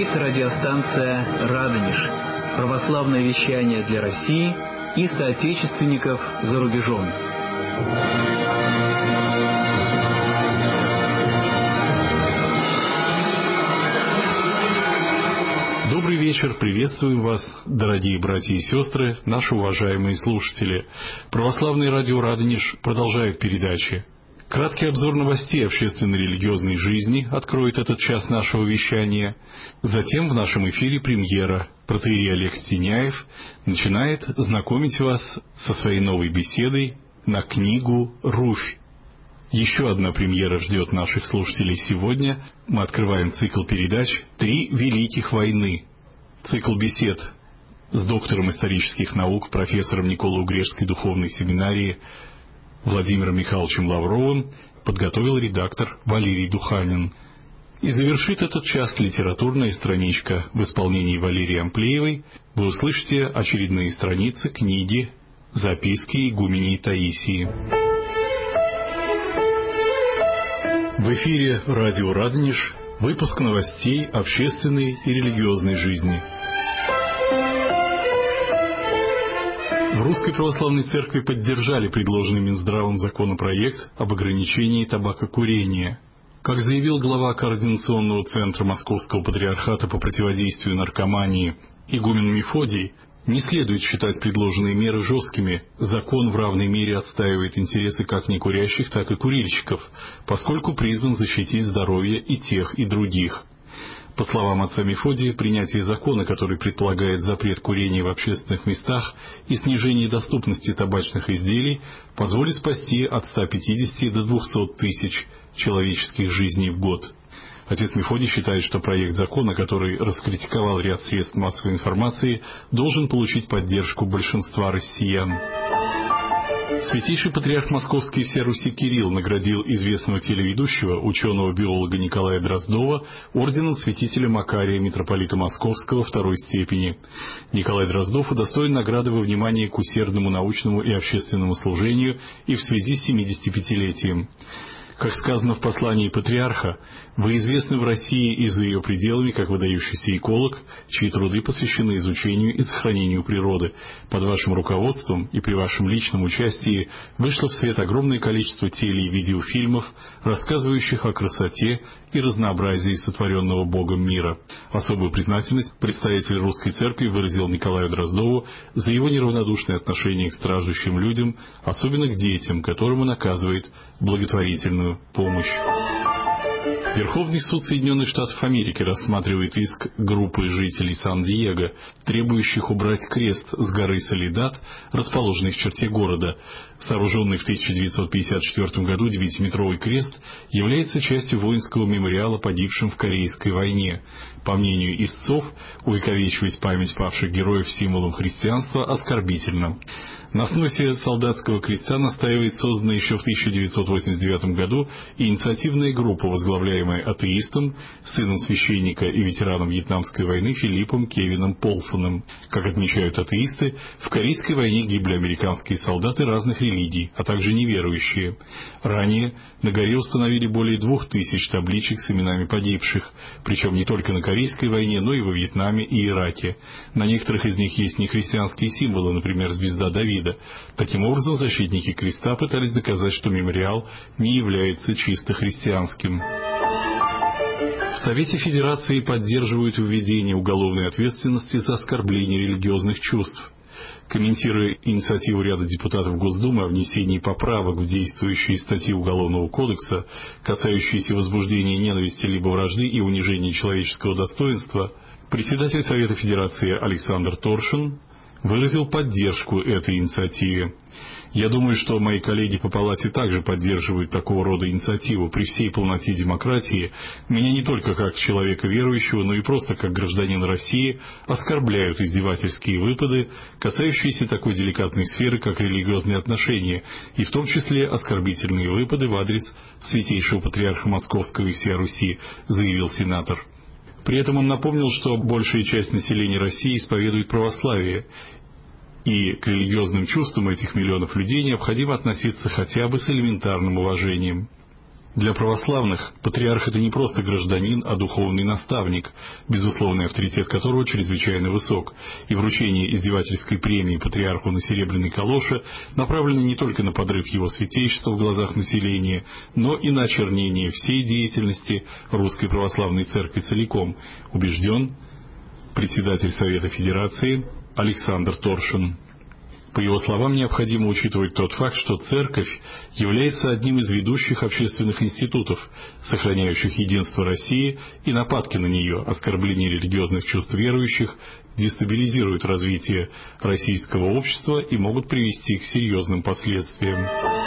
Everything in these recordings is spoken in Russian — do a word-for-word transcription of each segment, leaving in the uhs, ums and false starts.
Это радиостанция «Радонеж», православное вещание для России и соотечественников за рубежом. Добрый вечер, приветствуем вас, дорогие братья и сестры, наши уважаемые слушатели. Православное радио «Радонеж» продолжает передачи. Краткий обзор новостей общественно-религиозной жизни откроет этот час нашего вещания. Затем в нашем эфире премьера. Протоиерей Олег Стеняев начинает знакомить вас со своей новой беседой на книгу «Руфь». Еще одна премьера ждет наших слушателей сегодня. Мы открываем цикл передач «Три великих войны». Цикл бесед с доктором исторических наук, профессором Николо-Угрешской духовной семинарии Владимиром Михайловичем Лавровым подготовил редактор Валерий Духанин. И завершит этот час литературная страничка в исполнении Валерии Амплеевой. Вы услышите очередные страницы книги «Записки игуменей Таисии». В эфире радио «Радонеж», выпуск новостей общественной и религиозной жизни. В Русской Православной Церкви поддержали предложенный Минздравом законопроект об ограничении табакокурения. Как заявил глава Координационного центра Московского Патриархата по противодействию наркомании игумен Мефодий, не следует считать предложенные меры жесткими. Закон в равной мере отстаивает интересы как некурящих, так и курильщиков, поскольку призван защитить здоровье и тех, и других. По словам отца Мефодия, принятие закона, который предполагает запрет курения в общественных местах и снижение доступности табачных изделий, позволит спасти от ста пятидесяти до двухсот тысяч человеческих жизней в год. Отец Мефодий считает, что проект закона, который раскритиковал ряд средств массовой информации, должен получить поддержку большинства россиян. Святейший патриарх Московский и всея Руси Кирилл наградил известного телеведущего, ученого-биолога Николая Дроздова орденом святителя Макария, митрополита Московского второй степени. Николай Дроздов удостоен награды во внимание к усердному научному и общественному служению и в связи с семидесятипятилетием. Как сказано в послании патриарха, вы известны в России и за ее пределами как выдающийся эколог, чьи труды посвящены изучению и сохранению природы. Под вашим руководством и при вашем личном участии вышло в свет огромное количество теле- и видеофильмов, рассказывающих о красоте и разнообразии сотворенного Богом мира. Особую признательность представитель Русской Церкви выразил Николаю Дроздову за его неравнодушное отношение к страждущим людям, особенно к детям, которым он оказывает благотворительную помощь. Верховный суд Соединенных Штатов Америки рассматривает иск группы жителей Сан-Диего, требующих убрать крест с горы Соледад, расположенный в черте города. Сооруженный в тысяча девятьсот пятьдесят четвёртом году девятиметровый крест является частью воинского мемориала погибшим в Корейской войне. По мнению истцов, увековечивать память павших героев символом христианства оскорбительно. На сносе солдатского креста настаивает созданная еще в тысяча девятьсот восемьдесят девятом году инициативная группа, возглавляемая атеистом, сыном священника и ветераном Вьетнамской войны Филиппом Кевином Полсоном. Как отмечают атеисты, в Корейской войне гибли американские солдаты разных религий, а также неверующие. Ранее на горе установили более двух тысяч табличек с именами погибших, причем не только на Корейской войне, но и во Вьетнаме и Ираке. На некоторых из них есть нехристианские символы, например, звезда Давида. Таким образом, защитники креста пытались доказать, что мемориал не является чисто христианским. В Совете Федерации поддерживают введение уголовной ответственности за оскорбление религиозных чувств. Комментируя инициативу ряда депутатов Госдумы о внесении поправок в действующие статьи Уголовного кодекса, касающиеся возбуждения ненависти либо вражды и унижения человеческого достоинства, председатель Совета Федерации Александр Торшин выразил поддержку этой инициативе. Я думаю, что мои коллеги по палате также поддерживают такого рода инициативу. При всей полноте демократии меня не только как человека верующего, но и просто как гражданина России оскорбляют издевательские выпады, касающиеся такой деликатной сферы, как религиозные отношения, и в том числе оскорбительные выпады в адрес святейшего патриарха Московского и всея Руси, заявил сенатор. При этом он напомнил, что большая часть населения России исповедует православие, и к религиозным чувствам этих миллионов людей необходимо относиться хотя бы с элементарным уважением. Для православных патриарх – это не просто гражданин, а духовный наставник, безусловный авторитет которого чрезвычайно высок, и вручение издевательской премии патриарху на серебряной калоше направлено не только на подрыв его святейшества в глазах населения, но и на очернение всей деятельности Русской Православной Церкви целиком, убежден председатель Совета Федерации Александр Торшин. По его словам, необходимо учитывать тот факт, что Церковь является одним из ведущих общественных институтов, сохраняющих единство России, и нападки на нее, оскорбление религиозных чувств верующих, дестабилизируют развитие российского общества и могут привести к серьезным последствиям.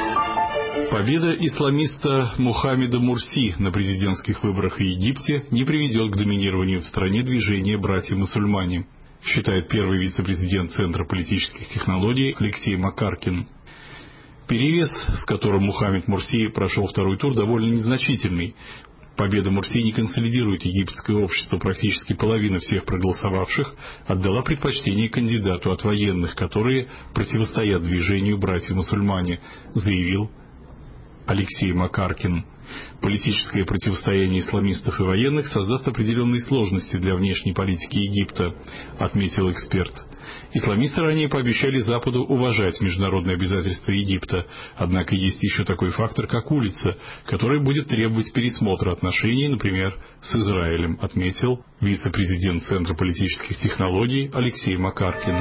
Победа исламиста Мухаммеда Мурси на президентских выборах в Египте не приведет к доминированию в стране движения «Братья-мусульмане», считает первый вице-президент Центра политических технологий Алексей Макаркин. Перевес, с которым Мухаммед Мурси прошел второй тур, довольно незначительный. Победа Мурси не консолидирует египетское общество. Практически половина всех проголосовавших отдала предпочтение кандидату от военных, которые противостоят движению «Братья-мусульмане», заявил Алексей Макаркин. Политическое противостояние исламистов и военных создаст определенные сложности для внешней политики Египта, отметил эксперт. Исламисты ранее пообещали Западу уважать международные обязательства Египта, однако есть еще такой фактор, как улица, который будет требовать пересмотра отношений, например, с Израилем, отметил вице-президент Центра политических технологий Алексей Макаркин.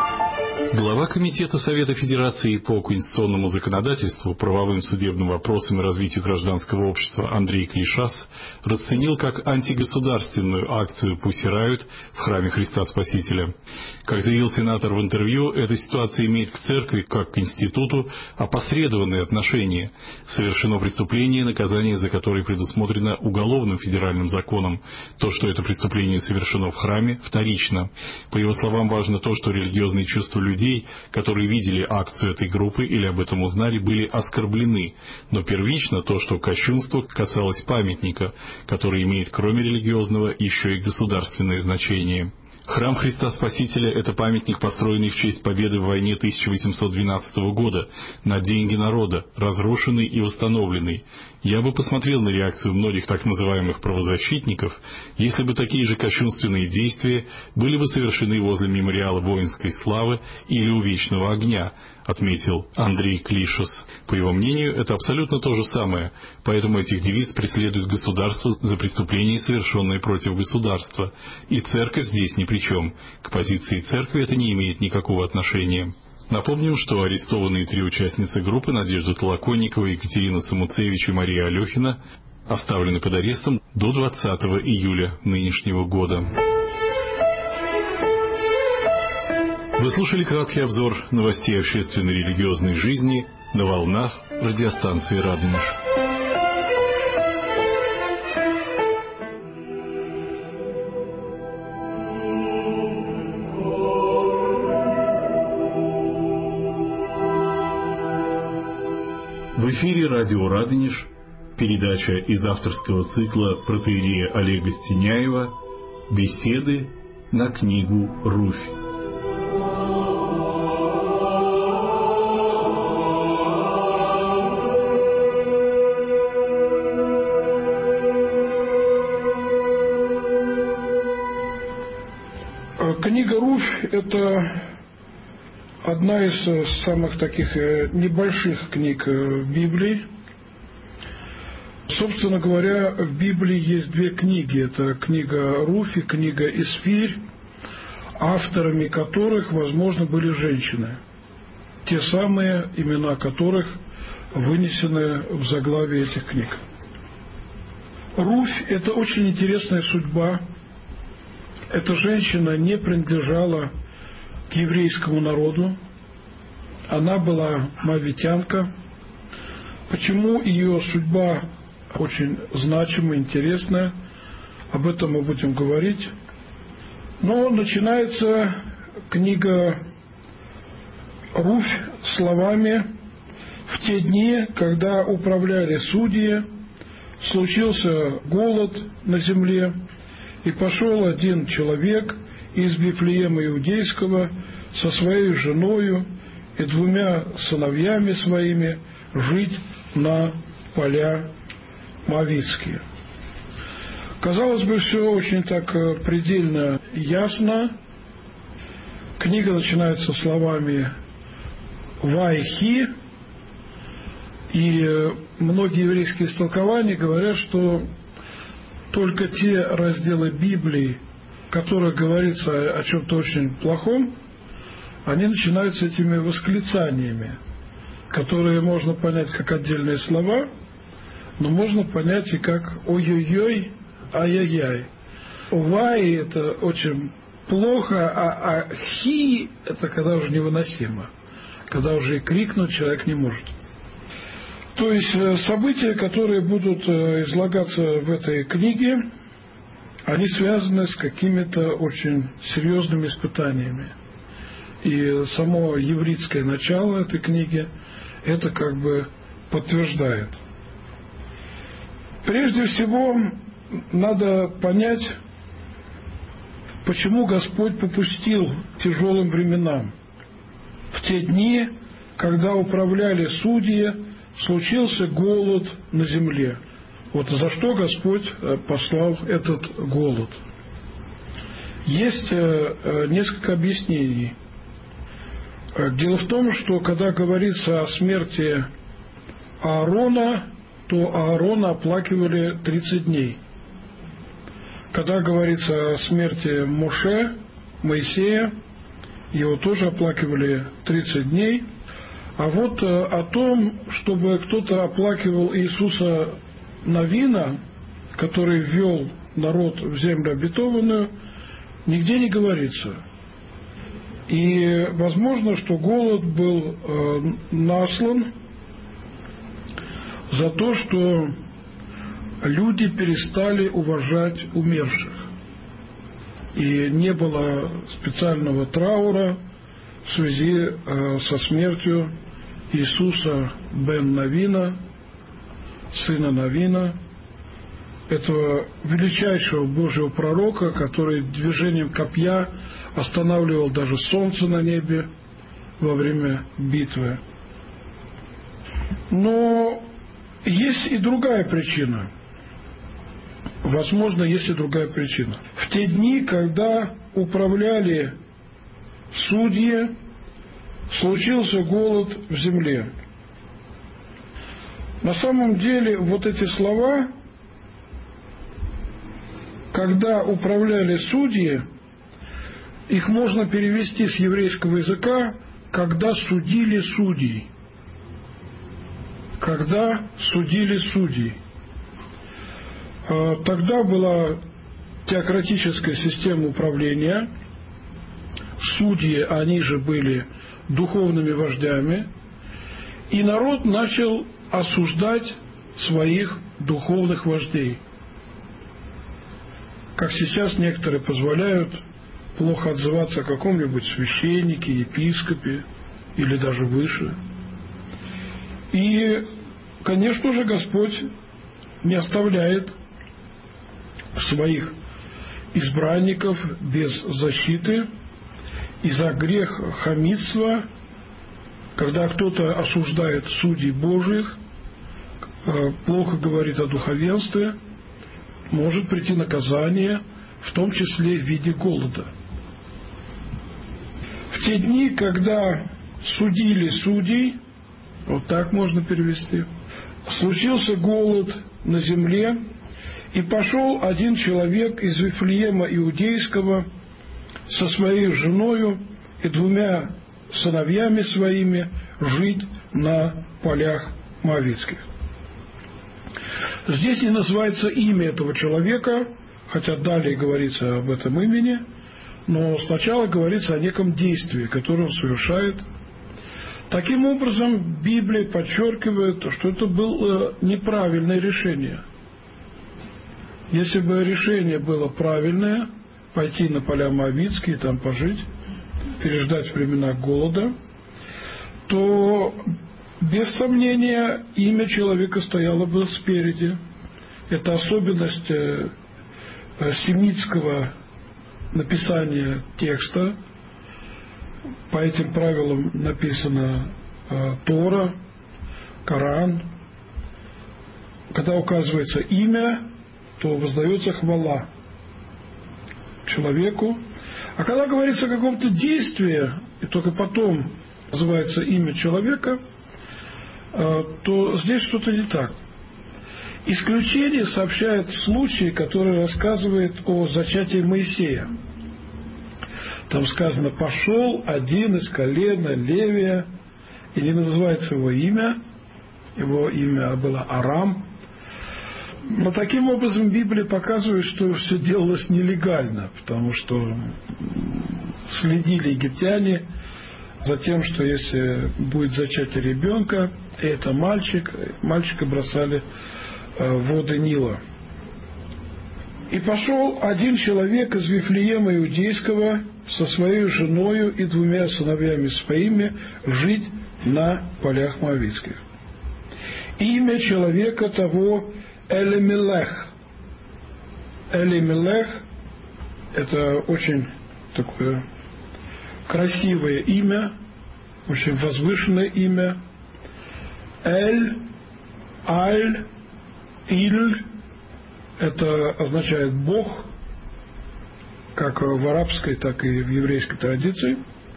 Глава Комитета Совета Федерации по конституционному законодательству, правовым судебным вопросам и развитию гражданского общества Андрей Клишас расценил как антигосударственную акцию «Пусть Riot» в храме Христа Спасителя. Как заявил сенатор в интервью, эта ситуация имеет к церкви, как к институту, опосредованные отношения. Совершено преступление, наказание за которое предусмотрено уголовным федеральным законом. То, что это преступление совершено в храме, вторично. По его словам, важно то, что религиозные чувства людей, Людей, которые видели акцию этой группы или об этом узнали, были оскорблены. Но первично то, что кощунство касалось памятника, который имеет кроме религиозного еще и государственное значение. Храм Христа Спасителя – это памятник, построенный в честь победы в войне тысяча восемьсот двенадцатого года, на деньги народа, разрушенный и восстановленный. Я бы посмотрел на реакцию многих так называемых правозащитников, если бы такие же кощунственные действия были бы совершены возле мемориала воинской славы или у Вечного огня, отметил Андрей Клишас. По его мнению, это абсолютно то же самое, поэтому этих девиц преследует государство за преступления, совершенные против государства, и церковь здесь ни при чем. К позиции церкви это не имеет никакого отношения. Напомним, что арестованные три участницы группы Надежда Толоконникова, Екатерина Самуцевич и Мария Алехина оставлены под арестом до двадцатого июля нынешнего года. Вы слушали краткий обзор новостей общественной и религиозной жизни на волнах радиостанции «Радонеж». В эфире радио «Радонеж», передача из авторского цикла протоиерея Олега Стеняева «Беседы на книгу Руфь». Книга Руфь – это одна из самых таких небольших книг в Библии. Собственно говоря, в Библии есть две книги. Это книга Руфь и книга Исфирь, авторами которых, возможно, были женщины. Те самые, имена которых вынесены в заглавие этих книг. Руфь – это очень интересная судьба. Эта женщина не принадлежала к еврейскому народу. Она была моавитянка. Почему ее судьба очень значимая, интересная, об этом мы будем говорить. Но начинается книга Руфь словами: «В те дни, когда управляли судьи, случился голод на земле, и пошел один человек из Вифлеема Иудейского со своей женою и двумя сыновьями своими жить на поля Моавитские. Казалось бы, все очень так предельно ясно. Книга начинается словами «Вайхи», и многие еврейские истолкования говорят, что только те разделы Библии, в которых говорится о чем-то очень плохом, они начинаются этими восклицаниями, которые можно понять как отдельные слова, но можно понять и как «ой-ой-ой», «ай-яй-яй». «Вай» – это очень плохо, а, а «хи» – это когда уже невыносимо, когда уже и крикнуть человек не может. То есть события, которые будут излагаться в этой книге, они связаны с какими-то очень серьезными испытаниями. И само еврейское начало этой книги это как бы подтверждает. Прежде всего, надо понять, почему Господь попустил тяжелым временам. В те дни, когда управляли судьи, случился голод на земле. Вот за что Господь послал этот голод. Есть несколько объяснений. Дело в том, что когда говорится о смерти Аарона, то Аарона оплакивали тридцать дней. Когда говорится о смерти Моше, Моисея, его тоже оплакивали тридцать дней. А вот о том, чтобы кто-то оплакивал Иисуса Навина, который ввел народ в землю обетованную, нигде не говорится. И возможно, что голод был э, наслан за то, что люди перестали уважать умерших. И не было специального траура в связи э, со смертью Иисуса бен Навина, сына Навина, этого величайшего Божьего пророка, который движением копья останавливал даже солнце на небе во время битвы. Но есть и другая причина. Возможно, есть и другая причина. В те дни, когда управляли судьи, случился голод в земле. На самом деле, вот эти слова, когда управляли судьи, их можно перевести с еврейского языка, когда судили судей. Когда судили судей. Тогда была теократическая система управления. Судьи, они же были духовными вождями. И народ начал осуждать своих духовных вождей. Как сейчас некоторые позволяют плохо отзываться о каком-нибудь священнике, епископе или даже выше. И, конечно же, Господь не оставляет своих избранников без защиты. И за грех хамитства, когда кто-то осуждает судей Божьих, плохо говорит о духовенстве, может прийти наказание, в том числе в виде голода. В те дни, когда судили судей, вот так можно перевести, случился голод на земле, и пошел один человек из Вифлеема Иудейского со своей женою и двумя сыновьями своими жить на полях моавитских. Здесь не называется имя этого человека, хотя далее говорится об этом имени, но сначала говорится о неком действии, которое он совершает. Таким образом, Библия подчеркивает, что это было неправильное решение. Если бы решение было правильное, пойти на поля моавитские, там пожить, переждать времена голода, то, без сомнения, имя человека стояло бы спереди. Это особенность семитского написания текста. По этим правилам написана Тора, Коран, когда указывается имя, то воздается хвала человеку. А когда говорится о каком-то действии, и только потом называется имя человека, то здесь что-то не так. Исключение сообщает случай, который рассказывает о зачатии Моисея. Там сказано: «Пошел один из колена Левия», и не называется его имя, его имя было Арам. Но таким образом Библия показывает, что все делалось нелегально, потому что следили египтяне за тем, что если будет зачатие ребенка, и это мальчик, мальчика бросали в воды Нила. «И пошел один человек из Вифлеема Иудейского со своей женою и двумя сыновьями своими жить на полях Моавитских. Имя человека того Элимелех». Элимелех – это очень такое красивое имя, очень возвышенное имя. Эль, Аль, Иль – это означает Бог, как в арабской, так и в еврейской традиции.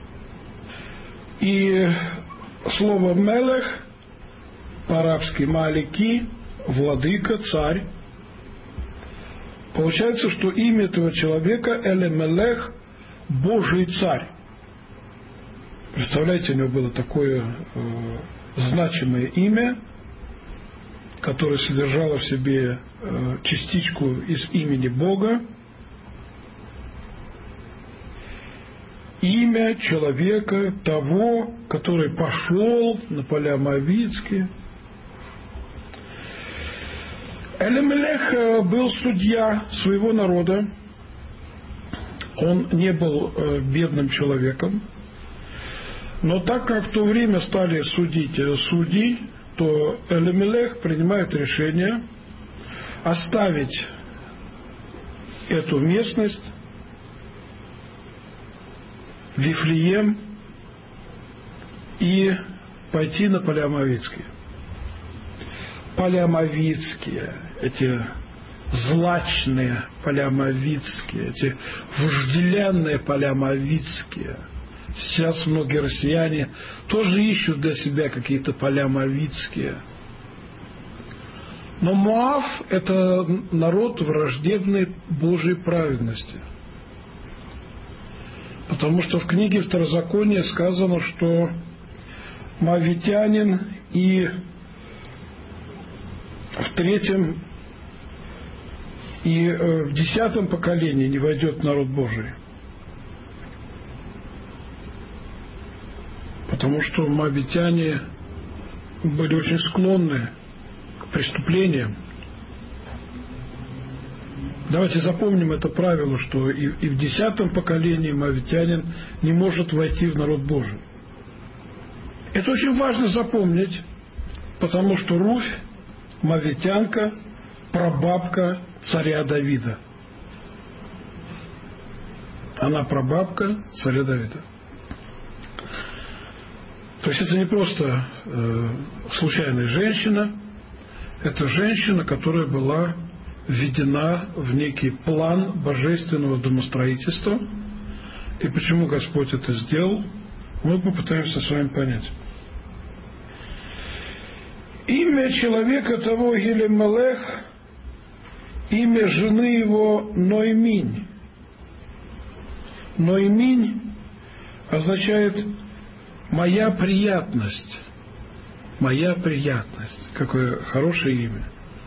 И слово «мелех» по-арабски «малики» – владыка, царь. Получается, что имя этого человека Элимелех – Божий царь. Представляете, у него было такое э, значимое имя, которое содержало в себе э, частичку из имени Бога. Имя человека того, который пошел на поля Моавитские. Элимелех был судья своего народа. Он не был э, бедным человеком. Но так как в то время стали судить судьи, то Элимелех принимает решение оставить эту местность, Вифлеем, и пойти на поля Моавитские. Поля Моавитские, эти злачные поля Моавитские, эти вожделенные поля Моавитские. Сейчас многие россияне тоже ищут для себя какие-то поля моавитские. Но Моав – это народ враждебной Божьей праведности. Потому что в книге Второзакония сказано, что моавитянин и в третьем и в десятом поколении не войдет в народ Божий. Потому что моавитяне были очень склонны к преступлениям. Давайте запомним это правило, что и, и в десятом поколении моавитянин не может войти в народ Божий. Это очень важно запомнить, потому что Руфь, моавитянка, прабабка царя Давида. Она прабабка царя Давида. То есть это не просто э, случайная женщина, это женщина, которая была введена в некий план божественного домостроительства. И почему Господь это сделал, мы попытаемся с вами понять. Имя человека того Елемелех, имя жены его Ноэминь. Ноэминь означает «моя приятность». «Моя приятность». Какое хорошее имя.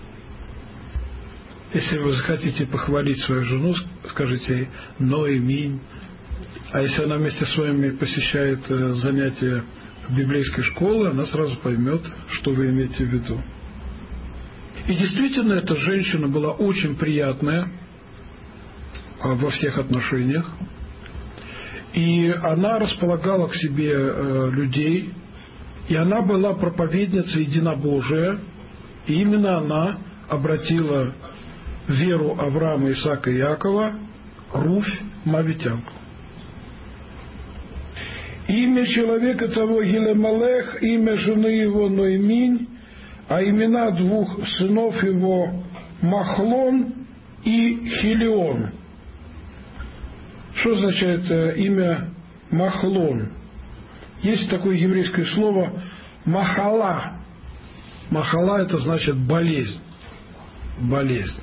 Если вы захотите похвалить свою жену, скажите ей «Ноэминь». А если она вместе с вами посещает занятия библейской школы, она сразу поймет, что вы имеете в виду. И действительно, эта женщина была очень приятная во всех отношениях. И она располагала к себе э, людей, и она была проповедницей единобожия, и именно она обратила веру Авраама, Исаака и Иакова Руфь моавитянку. Имя человека того Елемелех, имя жены его Ноэминь, а имена двух сынов его Махлон и Хилион. Что означает имя Махлон? Есть такое еврейское слово махала. Махала — это значит болезнь. Болезнь.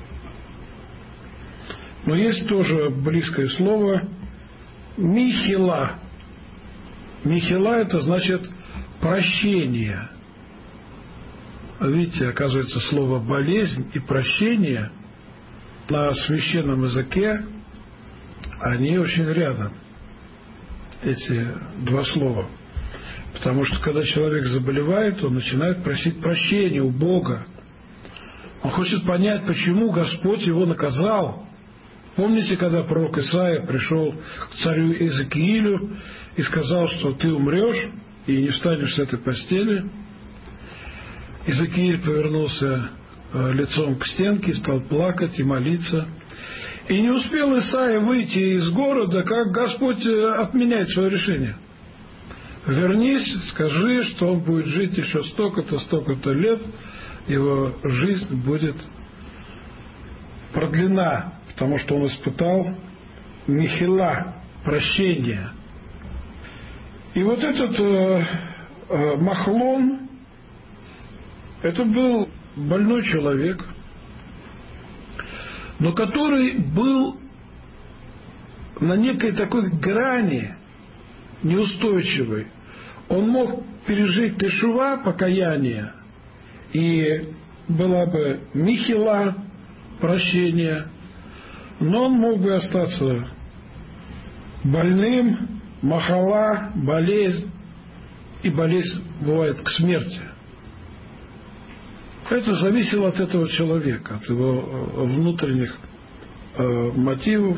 Но есть тоже близкое слово михила. Михила — это значит прощение. Видите, оказывается, слово болезнь и прощение на священном языке, они очень рядом, эти два слова. Потому что когда человек заболевает, он начинает просить прощения у Бога. Он хочет понять, почему Господь его наказал. Помните, когда пророк Исаия пришел к царю Иезекиилю и сказал, что ты умрешь и не встанешь с этой постели? Иезекииль повернулся лицом к стенке, стал плакать и молиться. И не успел Исаия выйти из города, как Господь отменяет свое решение. Вернись, скажи, что он будет жить еще столько-то, столько-то лет, его жизнь будет продлена, потому что он испытал михила, прощение. И вот этот э, э, Махлон, это был больной человек, но который был на некой такой грани неустойчивой. Он мог пережить тешува, покаяние, и была бы михила, прощение, но он мог бы остаться больным, махала, болезнь, и болезнь бывает к смерти. Это зависело от этого человека, от его внутренних э, мотивов.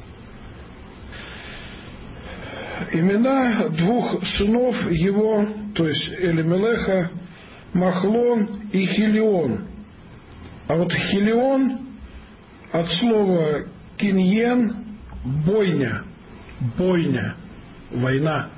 Имена двух сынов его, то есть Элимелеха, Махлон и Хилион. А вот Хилион от слова киньен – бойня, бойня, война,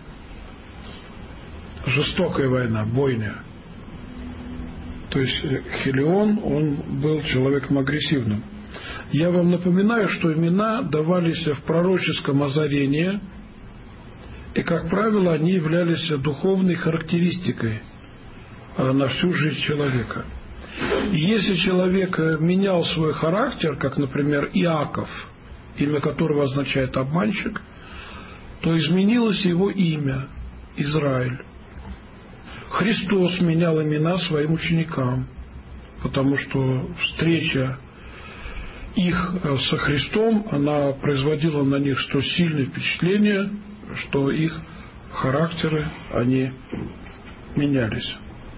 жестокая война, бойня. То есть Хилион, он был человеком агрессивным. Я вам напоминаю, что имена давались в пророческом озарении, и, как правило, они являлись духовной характеристикой на всю жизнь человека. Если человек менял свой характер, как, например, Иаков, имя которого означает обманщик, то изменилось его имя – Израиль. Христос менял имена своим ученикам, потому что встреча их со Христом, она производила на них столь сильное впечатление, что их характеры, они менялись.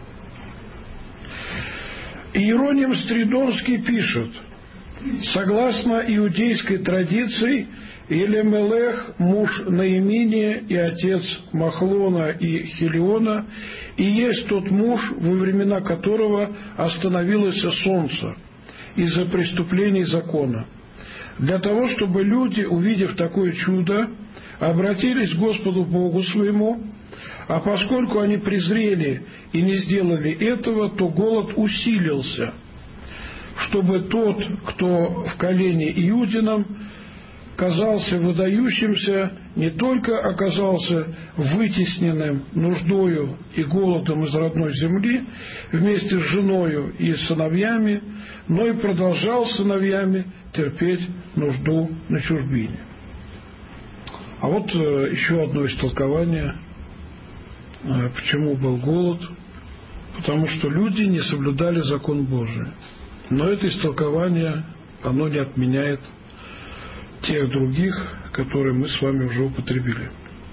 Иероним Стридонский пишет: согласно иудейской традиции, Элимелех, муж Наимини и отец Махлона и Хилиона, и есть тот муж, во времена которого остановилось солнце из-за преступлений закона. Для того, чтобы люди, увидев такое чудо, обратились к Господу Богу своему, а поскольку они презрели и не сделали этого, то голод усилился, чтобы тот, кто в колене Иудином казался выдающимся, не только оказался вытесненным нуждою и голодом из родной земли вместе с женою и сыновьями, но и продолжал с сыновьями терпеть нужду на чужбине. А вот еще одно истолкование, почему был голод. Потому что люди не соблюдали закон Божий. Но это истолкование, оно не отменяет тех других, которые мы с вами уже употребили.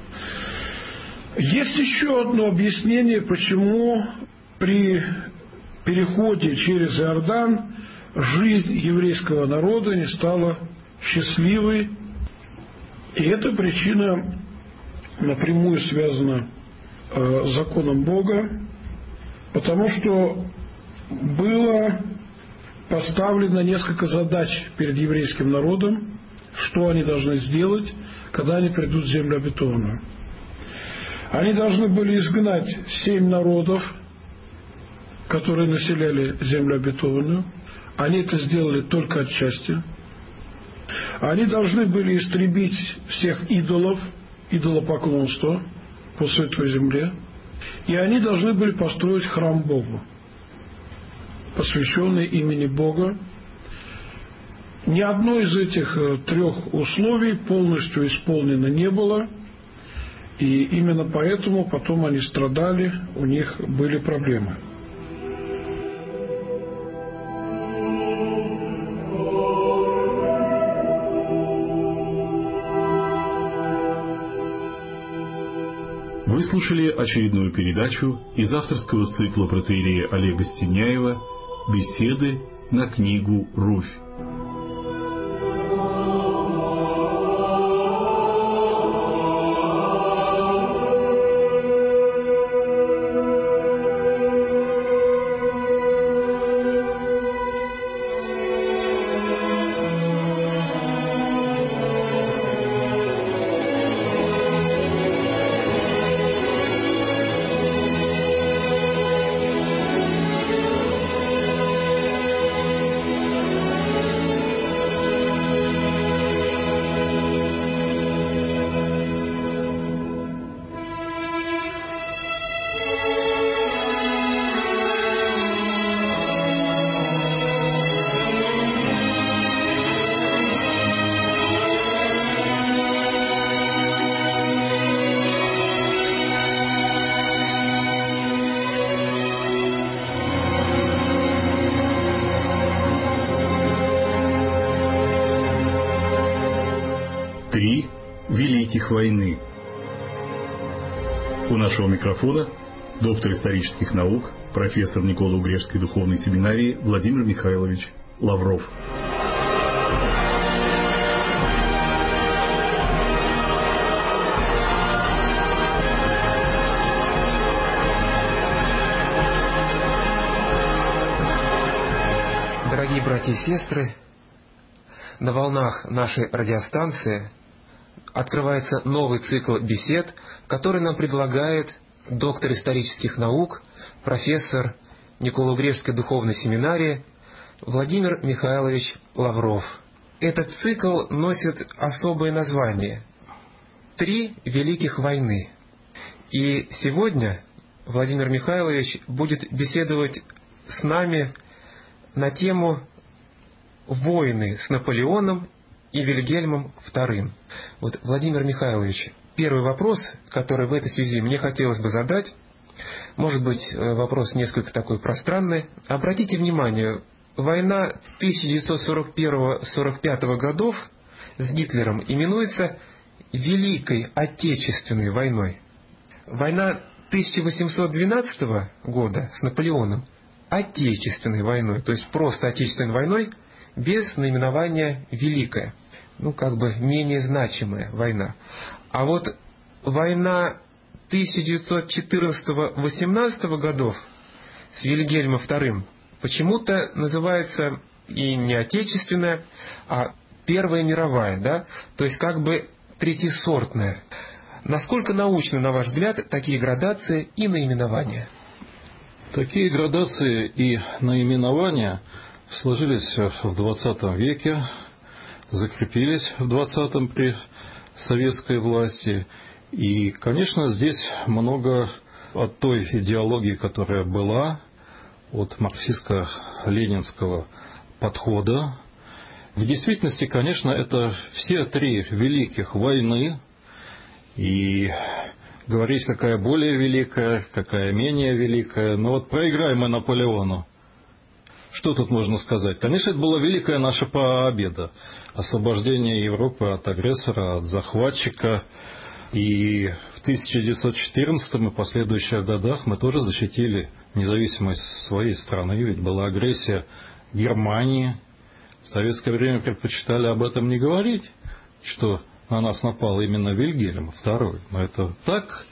Есть еще одно объяснение, почему при переходе через Иордан жизнь еврейского народа не стала счастливой. И эта причина напрямую связана э, с законом Бога, потому что было поставлено несколько задач перед еврейским народом, что они должны сделать, когда они придут в землю обетованную. Они должны были изгнать семь народов, которые населяли землю обетованную. Они это сделали только отчасти. Они должны были истребить всех идолов, идолопоклонства по Святой Земле. И они должны были построить храм Богу, посвященный имени Бога. Ни одно из этих трех условий полностью исполнено не было. И именно поэтому потом они страдали, у них были проблемы. Вы слушали очередную передачу из авторского цикла протоиерея Олега Стеняева «Беседы на книгу Руфь». Три великих войны. У нашего микрофона доктор исторических наук, профессор Николо-Угрешской духовной семинарии Владимир Михайлович Лавров. Дорогие братья и сестры, на волнах нашей радиостанции открывается новый цикл бесед, который нам предлагает доктор исторических наук, профессор Николо-Угрешской духовной семинарии Владимир Михайлович Лавров. Этот цикл носит особое название «Три великих войны». И сегодня Владимир Михайлович будет беседовать с нами на тему «Войны с Наполеоном и Вильгельмом вторым». Вот, Владимир Михайлович, первый вопрос, который в этой связи мне хотелось бы задать, может быть, вопрос несколько такой пространный. Обратите внимание, война тысяча девятьсот сорок первого — сорок пятого годов с Гитлером именуется Великой Отечественной войной. Война тысяча восемьсот двенадцатого года с Наполеоном Отечественной войной, то есть просто Отечественной войной, без наименования «Великая», ну, как бы менее значимая война. А вот война тысяча девятьсот четырнадцатого — восемнадцатого годов с Вильгельмом вторым почему-то называется и не Отечественная, а Первая мировая, да, то есть как бы третьесортная. Насколько научны, на ваш взгляд, такие градации и наименования? Такие градации и наименования сложились в двадцатом веке, закрепились в двадцатом при советской власти. И, конечно, здесь много от той идеологии, которая была, от марксистско-ленинского подхода. В действительности, конечно, это все три великих войны. И говорить, какая более великая, какая менее великая. Но вот проиграем мы Наполеону. Что тут можно сказать? Конечно, это была великая наша победа. Освобождение Европы от агрессора, от захватчика. И в тысяча девятьсот четырнадцатом и последующих годах мы тоже защитили независимость своей страны. Ведь была агрессия Германии. В советское время предпочитали об этом не говорить, что на нас напал именно Вильгельм второй. Но это так.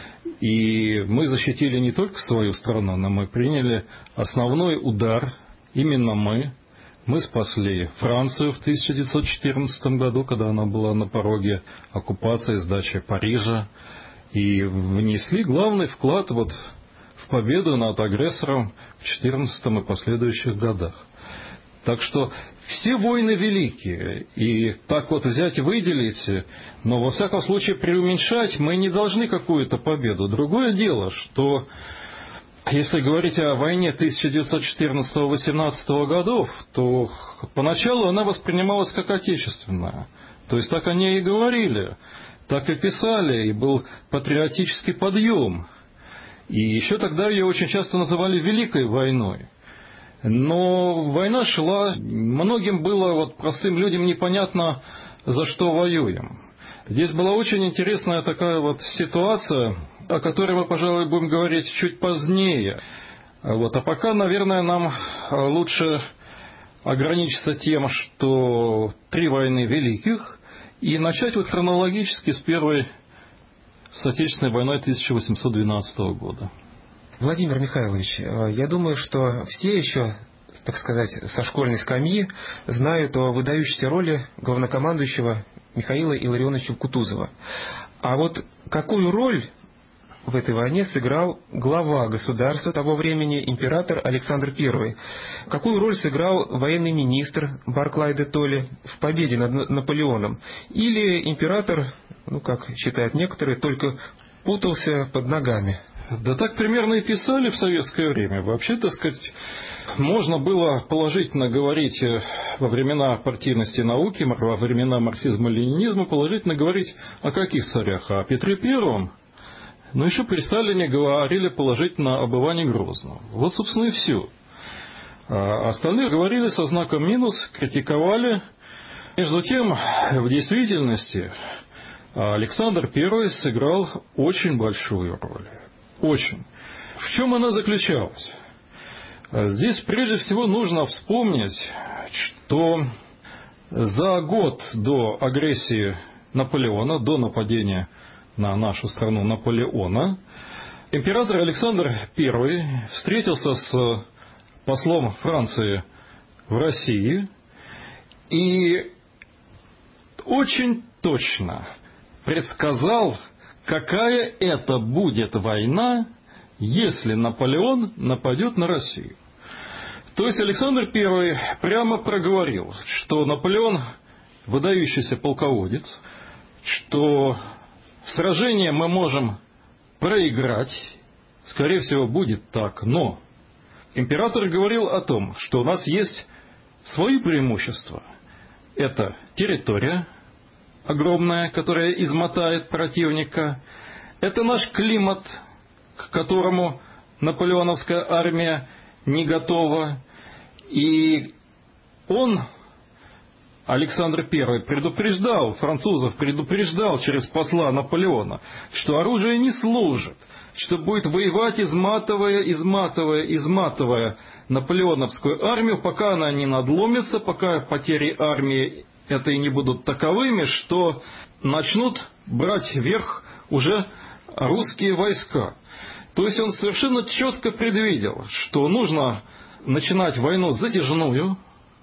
И мы защитили не только свою страну, но мы приняли основной удар. Именно мы. Мы спасли Францию в тысяча девятьсот четырнадцатом году, когда она была на пороге оккупации, сдачи Парижа. И внесли главный вклад вот в победу над агрессором в четырнадцатом и последующих годах. Так что все войны великие, и так вот взять и выделить, но во всяком случае преуменьшать мы не должны какую-то победу. Другое дело, что если говорить о войне тысяча девятьсот четырнадцатого — восемнадцатого годов, то поначалу она воспринималась как отечественная. То есть так они и говорили, так и писали, и был патриотический подъем. И еще тогда ее очень часто называли Великой войной. Но война шла, многим было, вот простым людям, непонятно, за что воюем. Здесь была очень интересная такая вот ситуация, о которой мы, пожалуй, будем говорить чуть позднее. Вот. А пока, наверное, нам лучше ограничиться тем, что три войны великих, и начать вот хронологически с первой, с Отечественной войной тысяча восемьсот двенадцатого года. Владимир Михайлович, я думаю, что все еще, так сказать, со школьной скамьи знают о выдающейся роли главнокомандующего Михаила Илларионовича Кутузова. А вот какую роль в этой войне сыграл глава государства того времени, император Александр Первый? Какую роль сыграл военный министр Барклай де Толли в победе над Наполеоном? Или император, ну как считают некоторые, только путался под ногами? Да так примерно и писали в советское время. Вообще, так сказать, можно было положительно говорить во времена партийности науки, во времена марксизма-ленинизма, положительно говорить о каких царях? О Петре Первом. Но еще при Сталине говорили положительно об Иване Грозном. Вот, собственно, и все. А остальные говорили со знаком минус, критиковали. Между тем, в действительности Александр Первый сыграл очень большую роль. Очень. В чем она заключалась? Здесь прежде всего нужно вспомнить, что за год до агрессии Наполеона, до нападения на нашу страну Наполеона, император Александр Первый встретился с послом Франции в России и очень точно предсказал, какая это будет война, если Наполеон нападет на Россию. То есть Александр Первый прямо проговорил, что Наполеон выдающийся полководец, что сражение мы можем проиграть, скорее всего будет так, но император говорил о том, что у нас есть свои преимущества. Это территория огромная, которая измотает противника. Это наш климат, к которому наполеоновская армия не готова. И он, Александр Первый, предупреждал французов, предупреждал через посла Наполеона, что оружие не служит, что будет воевать, изматывая, изматывая, изматывая наполеоновскую армию, пока она не надломится, пока потери армии это и не будут таковыми, что начнут брать верх уже русские войска. То есть он совершенно четко предвидел, что нужно начинать войну затяжную,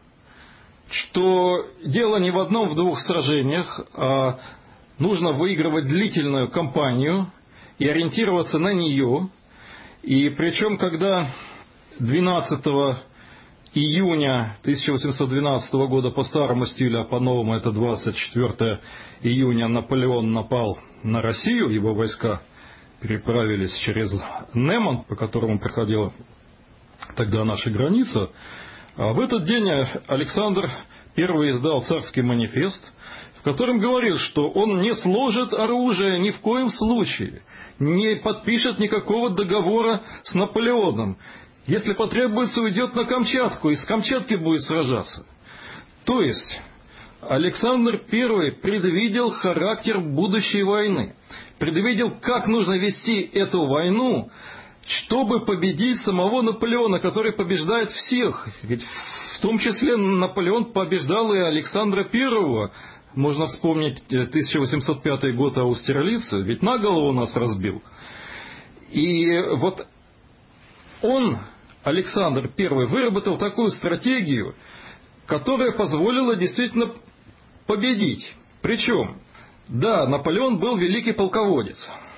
что дело не в одном, в двух сражениях, а нужно выигрывать длительную кампанию и ориентироваться на нее. И причем, когда двенадцатого июня тысяча восемьсот двенадцатого года по старому стилю, а по-новому это двадцать четвёртого июня, Наполеон напал на Россию, его войска переправились через Неман, по которому проходила тогда наша граница. А в этот день Александр Первый издал царский манифест, в котором говорил, что он не сложит оружие ни в коем случае, не подпишет никакого договора с Наполеоном. Если потребуется, уйдет на Камчатку, и с Камчатки будет сражаться. То есть Александр Первый предвидел характер будущей войны, предвидел, как нужно вести эту войну, чтобы победить самого Наполеона, который побеждает всех. Ведь в том числе Наполеон побеждал и Александра Первого. Можно вспомнить тысяча восемьсот пятый год Аустерлица, ведь на голову нас разбил. И вот он, Александр Первый, выработал такую стратегию, которая позволила действительно победить. Причем, да, Наполеон был великий полководец,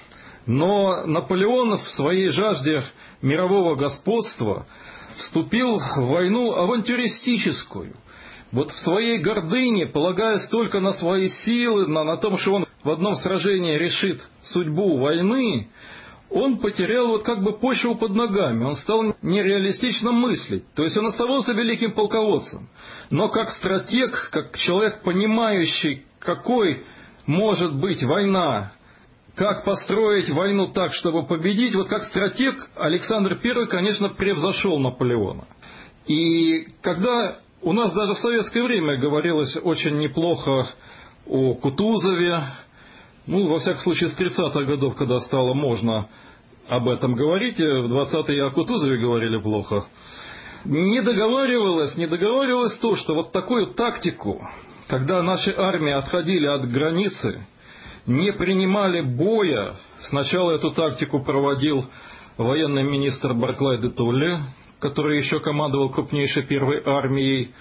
Но Наполеон в своей жажде мирового господства вступил в войну авантюристическую. Вот в своей гордыне, полагаясь только на свои силы, на, на том, что он в одном сражении решит судьбу войны, он потерял вот как бы почву под ногами, он стал нереалистично мыслить. То есть он оставался великим полководцем, но как стратег, как человек, понимающий, какой может быть война, как построить войну так, чтобы победить, вот как стратег Александр Первый, конечно, превзошел Наполеона. И когда у нас даже в советское время говорилось очень неплохо о Кутузове, ну, во всяком случае, с тридцатых годов, когда стало можно об этом говорить, в двадцатые о Кутузове говорили плохо, не договаривалось, не договаривалось то, что вот такую тактику, когда наши армии отходили от границы, не принимали боя, сначала эту тактику проводил военный министр Барклай де Толли, который еще командовал крупнейшей первой армией,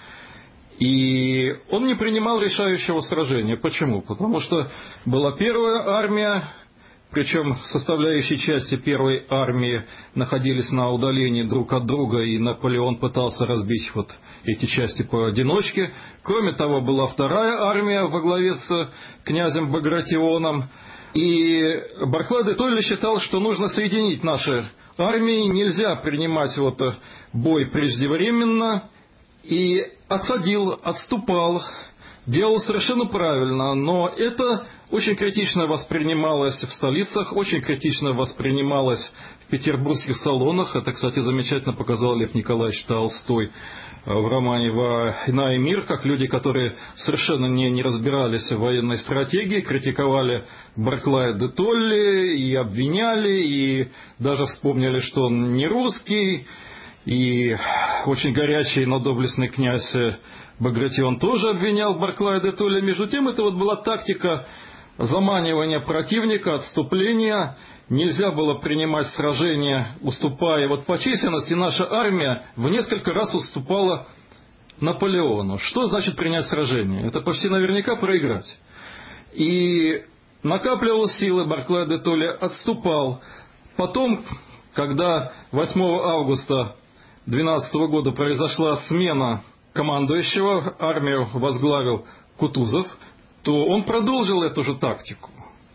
и он не принимал решающего сражения. Почему? Потому что была первая армия, причем составляющие части первой армии находились на удалении друг от друга, и Наполеон пытался разбить вот эти части поодиночке. Кроме того, была вторая армия во главе с князем Багратионом, и Барклай де Толли считал, что нужно соединить наши армии, нельзя принимать вот бой преждевременно, и отходил, отступал, делал совершенно правильно, но это очень критично воспринималось в столицах, очень критично воспринималось в петербургских салонах. Это, кстати, замечательно показал Лев Николаевич Толстой в романе «Война и мир», как люди, которые совершенно не, не разбирались в военной стратегии, критиковали Барклая де Толли и обвиняли, и даже вспомнили, что он не русский, и очень горячий, но доблестный князь Багратион тоже обвинял Барклая де Толли. Между тем, это вот была тактика заманивания противника, отступления. Нельзя было принимать сражения, уступая. Вот по численности наша армия в несколько раз уступала Наполеону. Что значит принять сражение? Это почти наверняка проиграть. И накапливал силы, Барклай де Толли отступал. Потом, когда восьмого августа две тысячи двенадцатого года произошла смена командующего, армию возглавил Кутузов, то он продолжил эту же тактику.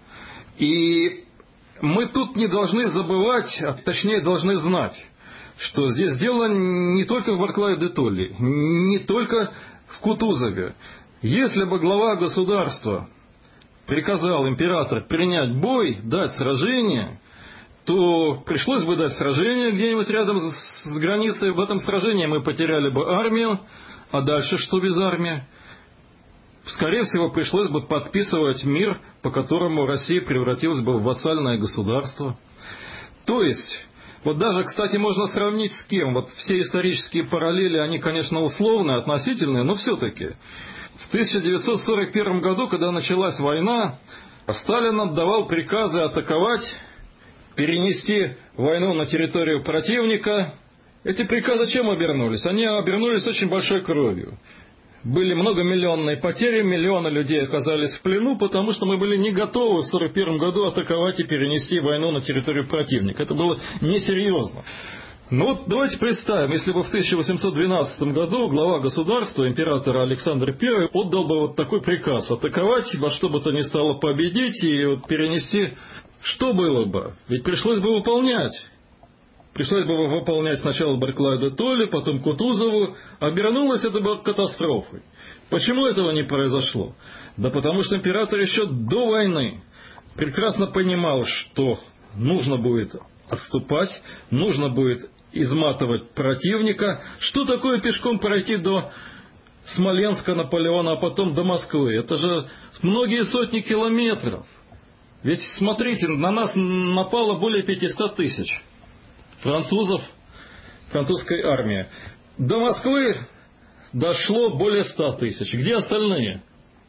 И мы тут не должны забывать, а точнее должны знать, что здесь дело не только в Барклае де Толли, не только в Кутузове. Если бы глава государства приказал император принять бой, дать сражение, то пришлось бы дать сражение где-нибудь рядом с, с границей. В этом сражении мы потеряли бы армию, а дальше что без армии? Скорее всего, пришлось бы подписывать мир, по которому Россия превратилась бы в вассальное государство. То есть, вот даже, кстати, можно сравнить с кем? Вот все исторические параллели, они, конечно, условные, относительные, но все-таки. В тысяча девятьсот сорок первом году, когда началась война, Сталин отдавал приказы атаковать, перенести войну на территорию противника. Эти приказы чем обернулись? Они обернулись очень большой кровью. Были многомиллионные потери, миллионы людей оказались в плену, потому что мы были не готовы в сорок первом году атаковать и перенести войну на территорию противника. Это было несерьезно. Ну вот давайте представим, если бы в тысяча восемьсот двенадцатом году глава государства, император Александр Первый, отдал бы вот такой приказ: атаковать, во что бы то ни стало победить и вот перенести. Что было бы? Ведь пришлось бы выполнять. Пришлось бы выполнять сначала Барклаю де Толли, потом Кутузову. Обернулось это бы катастрофой. Почему этого не произошло? Да потому что император еще до войны прекрасно понимал, что нужно будет отступать, нужно будет изматывать противника. Что такое пешком пройти до Смоленска, Наполеона, а потом до Москвы? Это же многие сотни километров. Ведь, смотрите, на нас напало более пятисот тысяч французов, французской армии. До Москвы дошло более ста тысяч. Где остальные?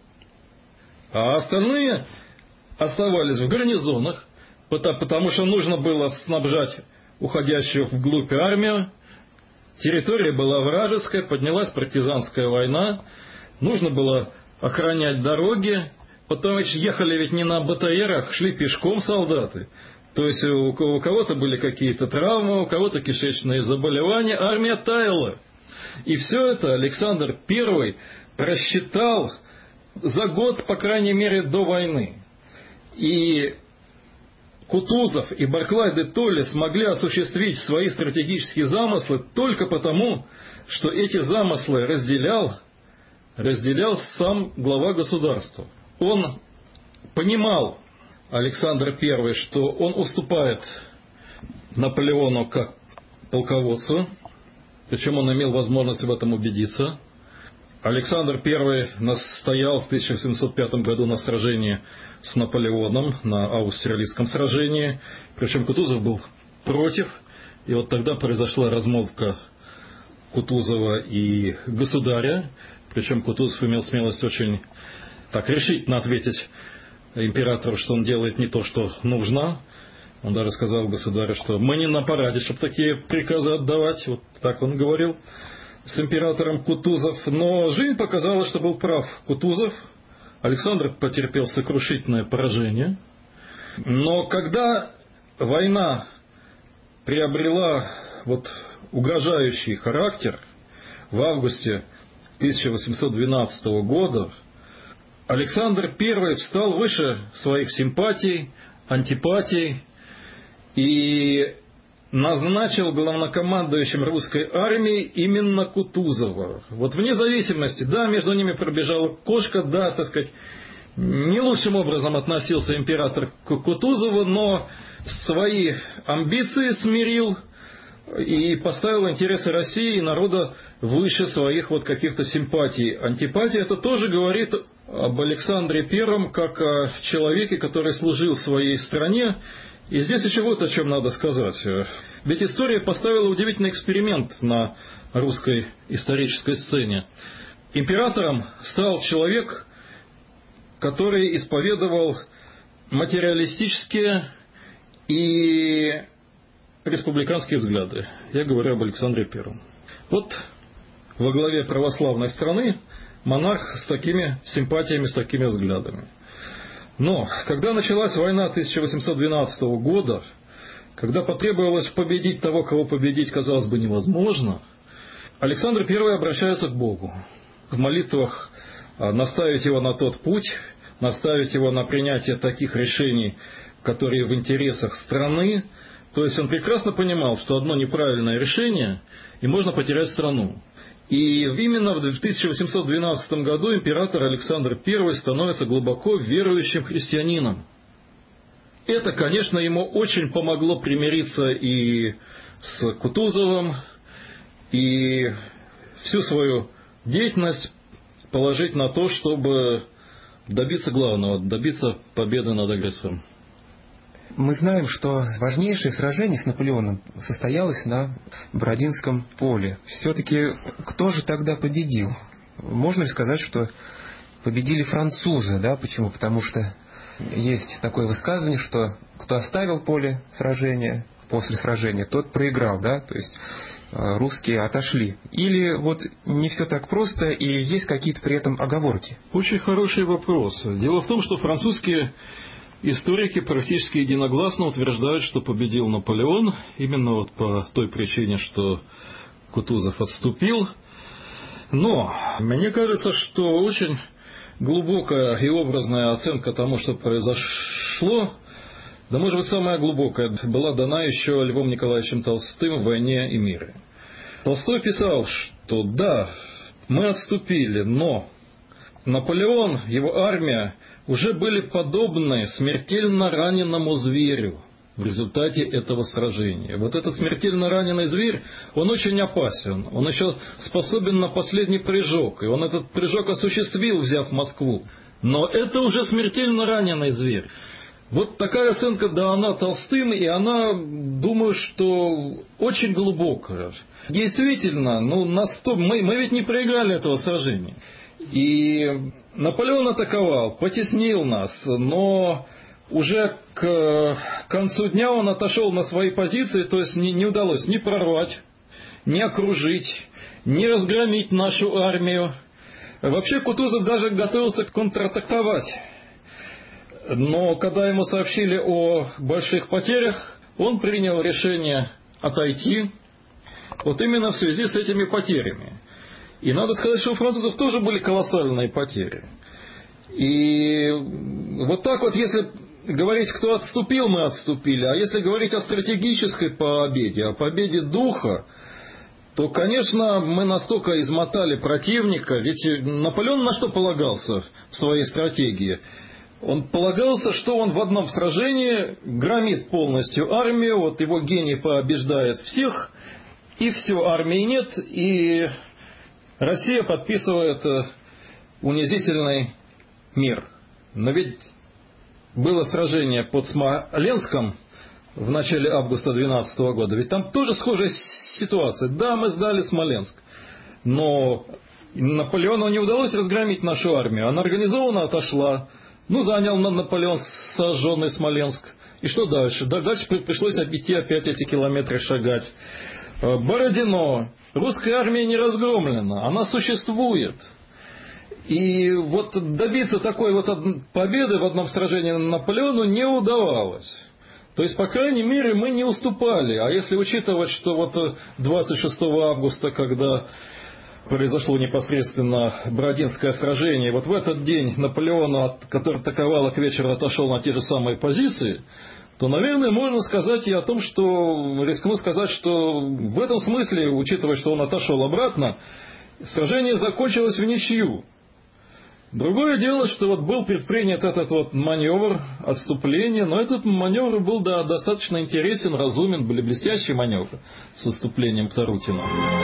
А остальные оставались в гарнизонах, потому что нужно было снабжать уходящую вглубь армию. Территория была вражеская, поднялась партизанская война, нужно было охранять дороги. Потом ехали ведь не на БТРах, шли пешком солдаты. То есть у кого-то были какие-то травмы, у кого-то кишечные заболевания, армия таяла. И все это Александр Первый просчитал за год, по крайней мере, до войны. И Кутузов и Барклай де Толли смогли осуществить свои стратегические замыслы только потому, что эти замыслы разделял, разделял сам глава государства. Он понимал, Александр Первый, что он уступает Наполеону как полководцу, причем он имел возможность в этом убедиться. Александр Первый настоял в тысяча семьсот пятом году на сражении с Наполеоном, на Аустерлицком сражении, причем Кутузов был против, и вот тогда произошла размолвка Кутузова и государя, причем Кутузов имел смелость очень так решительно ответить императору, что он делает не то, что нужно. Он даже сказал государю, что мы не на параде, чтобы такие приказы отдавать, вот так он говорил с императором Кутузов. Но жизнь показала, что был прав Кутузов. Александр потерпел сокрушительное поражение. Но когда война приобрела вот угрожающий характер в августе тысяча восемьсот двенадцатого года, Александр Первый встал выше своих симпатий, антипатий и назначил главнокомандующим русской армии именно Кутузова. Вот вне зависимости, да, между ними пробежала кошка, да, так сказать, не лучшим образом относился император к Кутузову, но свои амбиции смирил и поставил интересы России и народа выше своих вот каких-то симпатий. Антипатия — это тоже говорит об Александре Первом как о человеке, который служил своей стране. И здесь еще вот о чем надо сказать. Ведь история поставила удивительный эксперимент на русской исторической сцене. Императором стал человек, который исповедовал материалистические и республиканские взгляды. Я говорю об Александре Первом. Вот во главе православной страны монарх с такими симпатиями, с такими взглядами. Но когда началась война тысяча восемьсот двенадцатого года, когда потребовалось победить того, кого победить, казалось бы, невозможно, Александр Первый обращается к Богу. В молитвах наставить его на тот путь, наставить его на принятие таких решений, которые в интересах страны. То есть он прекрасно понимал, что одно неправильное решение, и можно потерять страну. И именно в тысяча восемьсот двенадцатом году император Александр Первый становится глубоко верующим христианином. Это, конечно, ему очень помогло примириться и с Кутузовым, и всю свою деятельность положить на то, чтобы добиться главного, добиться победы над агрессором. Мы знаем, что важнейшее сражение с Наполеоном состоялось на Бородинском поле. Все-таки кто же тогда победил? Можно ли сказать, что победили французы? Да? Почему? Потому что есть такое высказывание, что кто оставил поле сражения после сражения, тот проиграл. Да? То есть русские отошли. Или вот не все так просто, и есть какие-то при этом оговорки? Очень хороший вопрос. Дело в том, что французские историки практически единогласно утверждают, что победил Наполеон, именно вот по той причине, что Кутузов отступил. Но мне кажется, что очень глубокая и образная оценка тому, что произошло, да, может быть, самая глубокая, была дана еще Львом Николаевичем Толстым в «Войне и мире». Толстой писал, что да, мы отступили, но Наполеон, его армия уже были подобны смертельно раненому зверю в результате этого сражения. Вот этот смертельно раненый зверь, он очень опасен, он еще способен на последний прыжок, и он этот прыжок осуществил, взяв Москву. Но это уже смертельно раненый зверь. Вот такая оценка дана Толстым, и она, думаю, что очень глубокая. Действительно, ну, на сто... мы, мы ведь не проиграли этого сражения. И Наполеон атаковал, потеснил нас, но уже к концу дня он отошел на свои позиции, то есть не, не удалось ни прорвать, ни окружить, ни разгромить нашу армию. Вообще Кутузов даже готовился контратаковать. Но когда ему сообщили о больших потерях, он принял решение отойти, вот именно в связи с этими потерями. И надо сказать, что у французов тоже были колоссальные потери. И вот так вот, если говорить, кто отступил, мы отступили. А если говорить о стратегической победе, о победе духа, то, конечно, мы настолько измотали противника. Ведь Наполеон на что полагался в своей стратегии? Он полагался, что он в одном сражении громит полностью армию, вот его гений побеждает всех, и все, армии нет, и Россия подписывает унизительный мир. Но ведь было сражение под Смоленском в начале августа двенадцатого года, ведь там тоже схожая ситуация. Да, мы сдали Смоленск, но Наполеону не удалось разгромить нашу армию, она организованно отошла. Ну, занял Наполеон сожженный Смоленск. И что дальше? Да, дальше пришлось обойти опять эти километры шагать. Бородино. Русская армия не разгромлена, она существует. И вот добиться такой вот победы в одном сражении Наполеону не удавалось. То есть, по крайней мере, мы не уступали. А если учитывать, что вот двадцать шестого августа, когда произошло непосредственно Бородинское сражение, вот в этот день Наполеон, который атаковал, к вечеру отошел на те же самые позиции, то, наверное, можно сказать и о том, что, рискну сказать, что в этом смысле, учитывая, что он отошел обратно, сражение закончилось в ничью. Другое дело, что вот был предпринят этот вот маневр отступления, но этот маневр был, да, достаточно интересен, разумен, были блестящие маневры с отступлением к Тарутину.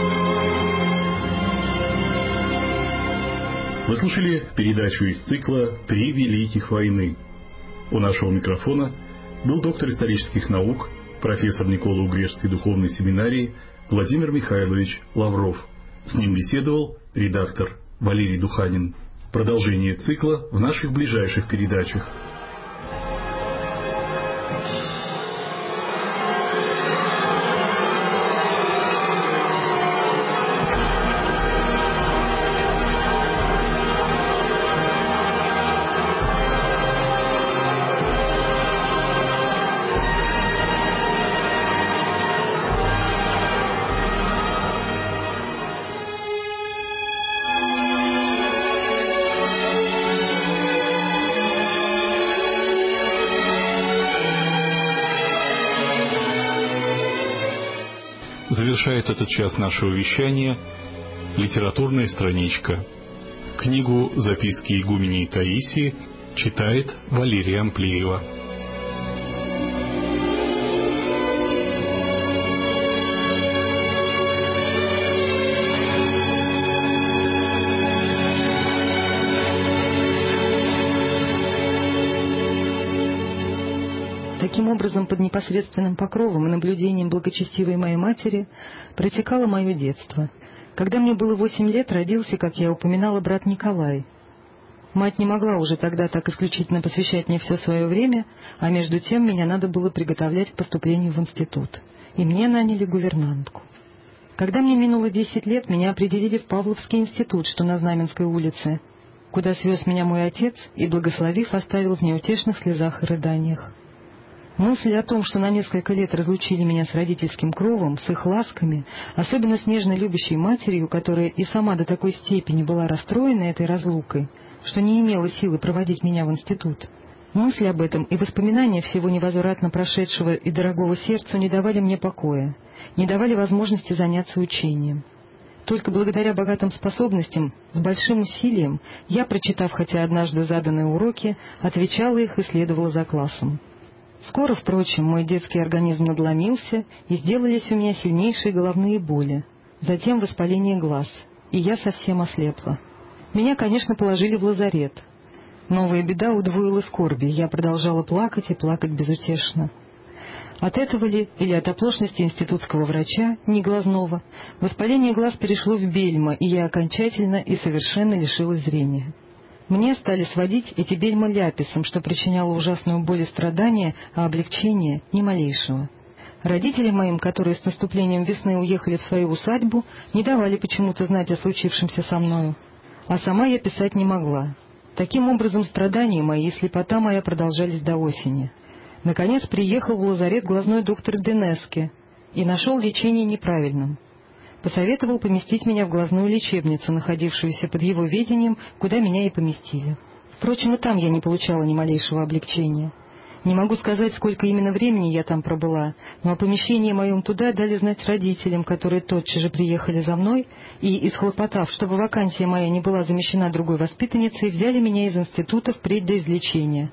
Вы слушали передачу из цикла «Три великих войны». У нашего микрофона был доктор исторических наук, профессор Николо-Угрешской духовной семинарии Владимир Михайлович Лавров. С ним беседовал редактор Валерий Духанин. Продолжение цикла в наших ближайших передачах. Завершает этот час нашего вещания литературная страничка. Книгу «Записки игуменей Таисии» читает Валерия Амплеева. Таким образом, под непосредственным покровом и наблюдением благочестивой моей матери протекало мое детство. Когда мне было восемь лет, родился, как я упоминала, брат Николай. Мать не могла уже тогда так исключительно посвящать мне все свое время, а между тем меня надо было приготовлять к поступлению в институт. И мне наняли гувернантку. Когда мне минуло десять лет, меня определили в Павловский институт, что на Знаменской улице, куда свез меня мой отец и, благословив, оставил в неутешных слезах и рыданиях. Мысль о том, что на несколько лет разлучили меня с родительским кровом, с их ласками, особенно с нежно любящей матерью, которая и сама до такой степени была расстроена этой разлукой, что не имела силы проводить меня в институт. Мысль об этом и воспоминания всего невозвратно прошедшего и дорогого сердцу не давали мне покоя, не давали возможности заняться учением. Только благодаря богатым способностям, с большим усилием, я, прочитав хотя однажды заданные уроки, отвечала их и следовала за классом. Скоро, впрочем, мой детский организм надломился, и сделались у меня сильнейшие головные боли, затем воспаление глаз, и я совсем ослепла. Меня, конечно, положили в лазарет. Новая беда удвоила скорби, я продолжала плакать и плакать безутешно. От этого ли, или от оплошности институтского врача, не глазного, воспаление глаз перешло в бельма, и я окончательно и совершенно лишилась зрения. Мне стали сводить эти бельма ляписом, что причиняло ужасную боль и страдания, а облегчения ни малейшего. Родителям моим, которые с наступлением весны уехали в свою усадьбу, не давали почему-то знать о случившемся со мною, а сама я писать не могла. Таким образом, страдания мои и слепота моя продолжались до осени. Наконец приехал в лазарет глазной доктор Денеске и нашел лечение неправильным. Посоветовал поместить меня в глазную лечебницу, находившуюся под его ведением, куда меня и поместили. Впрочем, и там я не получала ни малейшего облегчения. Не могу сказать, сколько именно времени я там пробыла, но о помещении моем туда дали знать родителям, которые тотчас же приехали за мной, и, исхлопотав, чтобы вакансия моя не была замещена другой воспитанницей, взяли меня из института впредь до излечения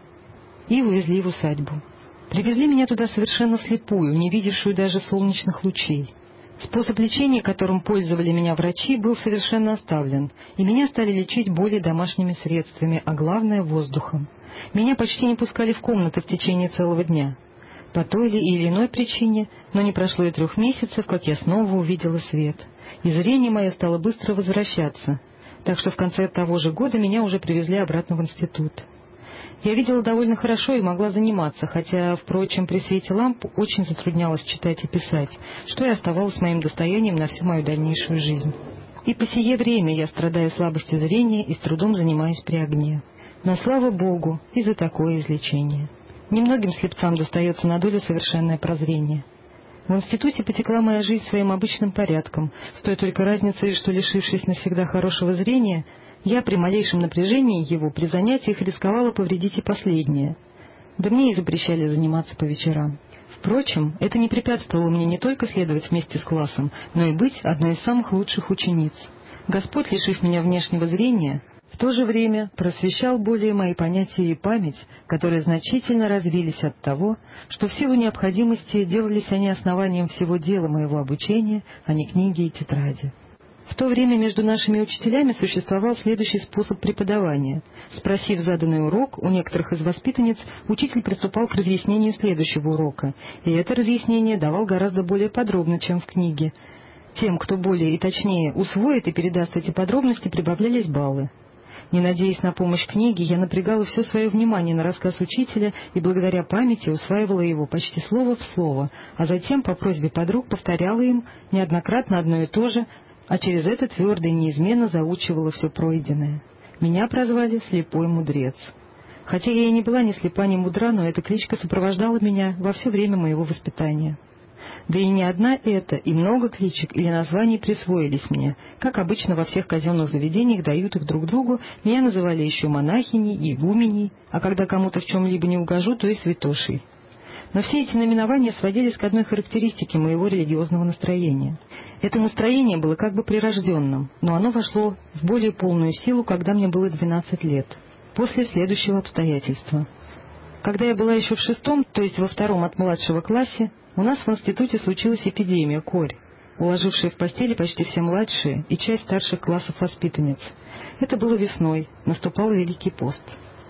и увезли в усадьбу. Привезли меня туда совершенно слепую, не видевшую даже солнечных лучей. Способ лечения, которым пользовали меня врачи, был совершенно оставлен, и меня стали лечить более домашними средствами, а главное — воздухом. Меня почти не пускали в комнаты в течение целого дня. По той или иной причине, но не прошло и трех месяцев, как я снова увидела свет, и зрение мое стало быстро возвращаться, так что в конце того же года меня уже привезли обратно в институт. Я видела довольно хорошо и могла заниматься, хотя, впрочем, при свете ламп очень затруднялась читать и писать, что и оставалось моим достоянием на всю мою дальнейшую жизнь. И по сие время я страдаю слабостью зрения и с трудом занимаюсь при огне. Но слава Богу и за такое излечение. Немногим слепцам достается на долю совершенное прозрение. В институте потекла моя жизнь своим обычным порядком, с той только разницей, что, лишившись навсегда хорошего зрения, я при малейшем напряжении его при занятиях рисковала повредить и последнее. Да мне и запрещали заниматься по вечерам. Впрочем, это не препятствовало мне не только следовать вместе с классом, но и быть одной из самых лучших учениц. Господь, лишив меня внешнего зрения, в то же время просвещал более мои понятия и память, которые значительно развились от того, что в силу необходимости делались они основанием всего дела моего обучения, а не книги и тетради. В то время между нашими учителями существовал следующий способ преподавания. Спросив заданный урок у некоторых из воспитанниц, учитель приступал к разъяснению следующего урока, и это разъяснение давал гораздо более подробно, чем в книге. Тем, кто более и точнее усвоит и передаст эти подробности, прибавлялись баллы. Не надеясь на помощь книги, я напрягала все свое внимание на рассказ учителя и благодаря памяти усваивала его почти слово в слово, а затем по просьбе подруг повторяла им неоднократно одно и то же, а через это твердо и неизменно заучивала все пройденное. Меня прозвали «слепой мудрец». Хотя я и не была ни слепа, ни мудра, но эта кличка сопровождала меня во все время моего воспитания. Да и не одна эта, и много кличек или названий присвоились мне. Как обычно во всех казенных заведениях дают их друг другу, меня называли еще монахиней, игуменей, а когда кому-то в чем-либо не угожу, то и святошей. Но все эти наименования сводились к одной характеристике моего религиозного настроения. Это настроение было как бы прирожденным, но оно вошло в более полную силу, когда мне было двенадцать лет, после следующего обстоятельства. Когда я была еще в шестом, то есть во втором от младшего классе, у нас в институте случилась эпидемия, корь, уложившая в постели почти все младшие и часть старших классов воспитанниц. Это было весной, наступал Великий пост.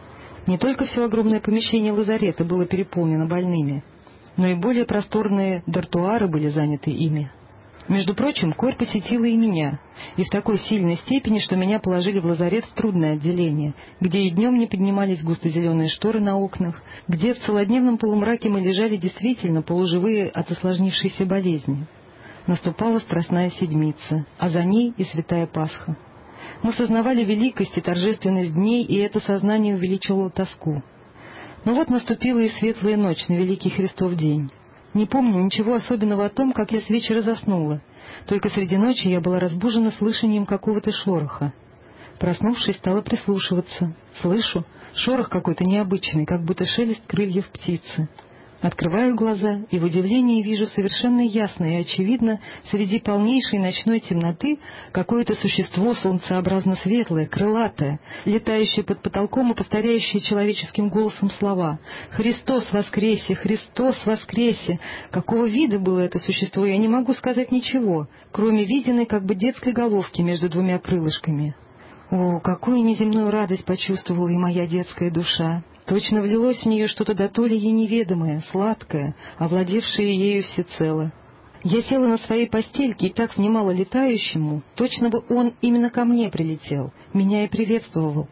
Не только все огромное помещение лазарета было переполнено больными, но и более просторные дартуары были заняты ими. Между прочим, корь посетила и меня, и в такой сильной степени, что меня положили в лазарет в трудное отделение, где и днем не поднимались густо-зеленые шторы на окнах, где в целодневном полумраке мы лежали действительно полуживые от осложнившейся болезни. Наступала Страстная Седмица, а за ней и Святая Пасха. Мы сознавали великость и торжественность дней, и это сознание увеличивало тоску. Но вот наступила и светлая ночь на Великий Христов день. Не помню ничего особенного о том, как я с вечера заснула. Только среди ночи я была разбужена слышанием какого-то шороха. Проснувшись, стала прислушиваться. Слышу, шорох какой-то необычный, как будто шелест крыльев птицы. Открываю глаза и в удивлении вижу совершенно ясно и очевидно среди полнейшей ночной темноты какое-то существо солнцеобразно светлое, крылатое, летающее под потолком и повторяющее человеческим голосом слова «Христос воскресе! Христос воскресе!». Какого вида было это существо, я не могу сказать ничего, кроме виденной как бы детской головки между двумя крылышками. О, какую неземную радость почувствовала и моя детская душа! Точно влилось в нее что-то дотоле ей неведомое, сладкое, овладевшее ею всецело. Я села на своей постельке и так внимала летающему, точно бы он именно ко мне прилетел, меня и приветствовал.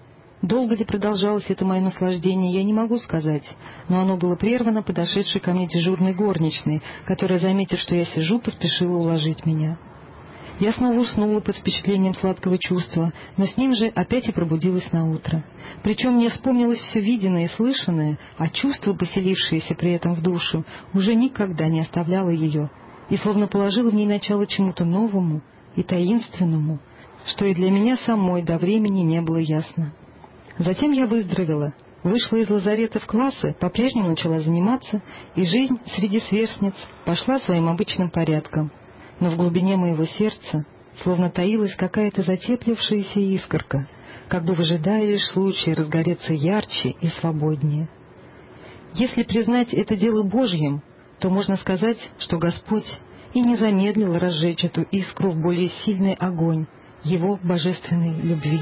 Долго ли продолжалось это мое наслаждение, я не могу сказать, но оно было прервано подошедшей ко мне дежурной горничной, которая, заметив, что я сижу, поспешила уложить меня. Я снова уснула под впечатлением сладкого чувства, но с ним же опять и пробудилась наутро. Причем мне вспомнилось все виденное и слышанное, а чувство, поселившееся при этом в душу, уже никогда не оставляло ее, и словно положило в ней начало чему-то новому и таинственному, что и для меня самой до времени не было ясно. Затем я выздоровела, вышла из лазарета в классы, по-прежнему начала заниматься, и жизнь среди сверстниц пошла своим обычным порядком. Но в глубине моего сердца словно таилась какая-то затеплившаяся искорка, как бы выжидая лишь случая разгореться ярче и свободнее. Если признать это дело Божьим, то можно сказать, что Господь и не замедлил разжечь эту искру в более сильный огонь Его божественной любви.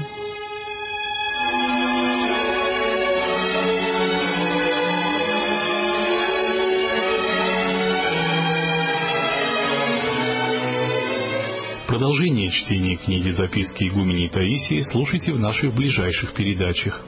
Продолжение чтения книги «Записки игумени Таисии» слушайте в наших ближайших передачах.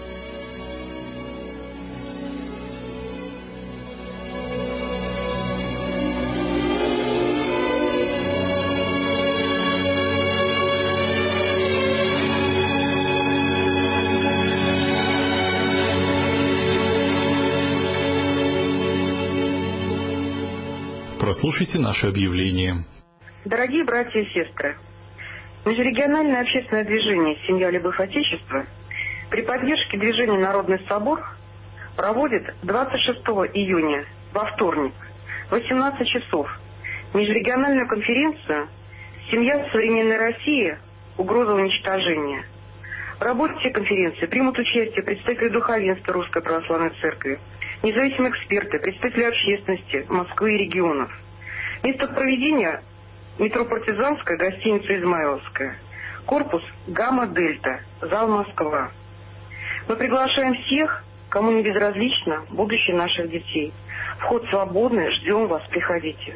Прослушайте наше объявление. Дорогие братья и сестры, межрегиональное общественное движение «Семья. Любовь. Отечества» при поддержке движения «Народный собор» проводит двадцать шестого июня, во вторник, в восемнадцать часов, межрегиональную конференцию «Семья в современной России. Угроза уничтожения». В работе конференции примут участие представители духовенства Русской Православной Церкви, независимые эксперты, представители общественности Москвы и регионов. Место проведения – метро Партизанская, гостиница Измайловская, корпус Гамма-Дельта, зал Москва. Мы приглашаем всех, кому не безразлично будущее наших детей. Вход свободный, ждем вас, приходите.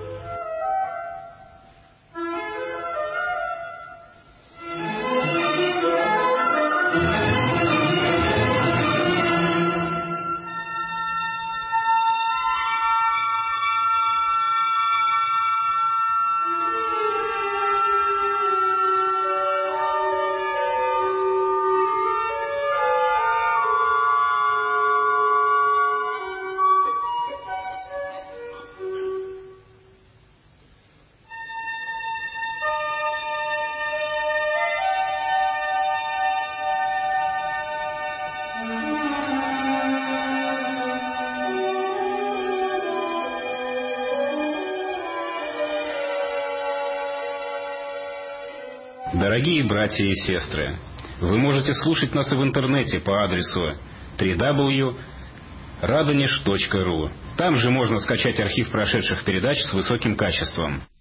Дорогие братья и сестры, вы можете слушать нас и в интернете по адресу дабл ю дабл ю дабл ю точка радонеж точка ру. Там же можно скачать архив прошедших передач с высоким качеством.